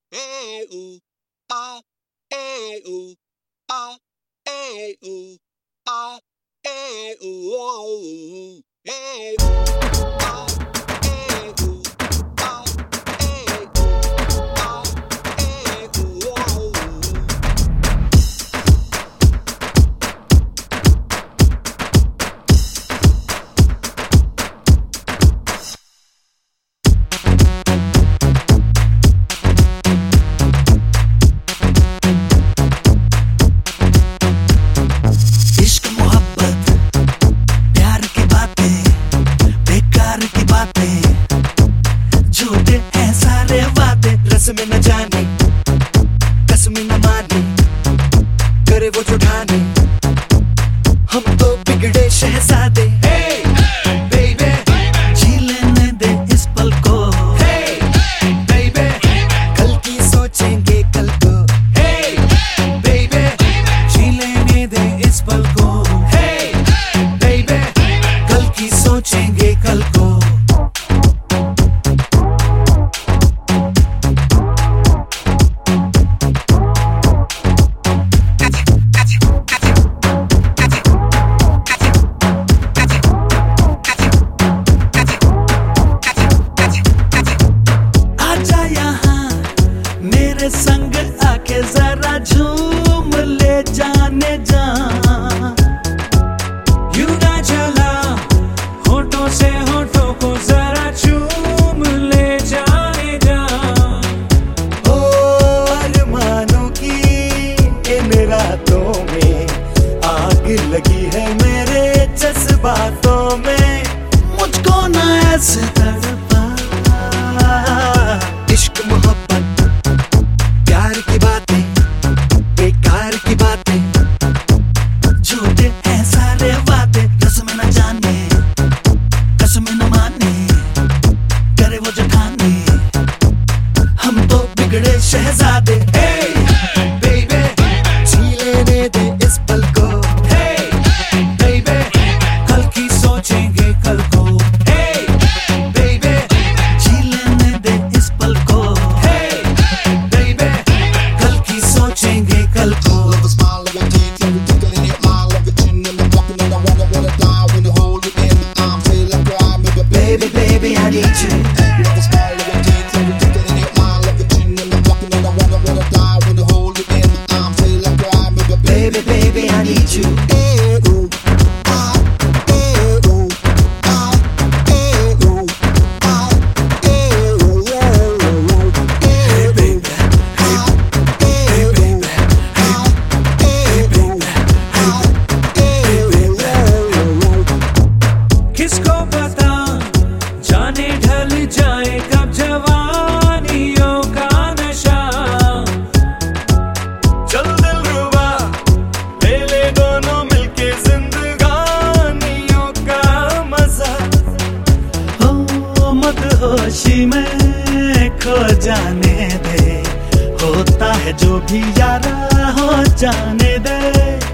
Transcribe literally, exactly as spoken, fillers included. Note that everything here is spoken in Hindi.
eh, ooh, ah, eh, ooh, ah, eh, ooh, ah, eh, ooh, oh, ooh, eh, ooh, ah, eh, ooh, ah, eh, ooh, ah, eh, ooh, oh, ooh. में न जाने कसम न माने करे वो जो ठाने हम तो बिगड़े शहजादे hey, baby, जी लेने दे इस पल को hey, baby, कल की सोचेंगे कल को hey, baby, जी लेने दे इस पल को hey, baby, कल की सोचेंगे कल को संग आके जरा झूम ले जाने जा यूं ना चला होठों से होठों को जरा चूम ले जाने जा ओ अरमानों की इन रातों में आग लगी है मेरे जज्बातों में मुझको ना ऐसे तड़पा इश्क मोहब्बत प्यार की बातें बेकार की बातें झूठे हैं सारे वादे कसम न जाने कसम न माने करे वो जो ठाने हम तो बिगड़े शहजादे hey, baby, जी लेने दे इस पल को hey, baby, कल की सोचेंगे कल को hey, baby, जी लेने दे इस पल को सोचेंगे कल को Love a smile, love your teeth, love you tickling it, my love your chin, and I'm walking and I wanna wanna die when you hold it in my arms, feel like crying, baby, baby, baby, I need you. Love a smile, love your teeth, love you tickling it, my love your chin, and I'm walking and I wanna wanna die when you hold it in my arms, feel like crying, baby, baby, baby, I need you. Eh, ooh, ah, eh, ooh, ah, eh, ooh, ah, eh, ooh, oh, oh, Hey baby, hey, hey baby, hey, hey baby, hey, hey baby. किसको पता जाने ढल जाए कब जवानियों का नशा चल दिलरुबा ले ले दोनों मिलके जिंदगानियों का मजा हो मदहोशी में खो जाने दे होता है जो भी यारा हो जाने दे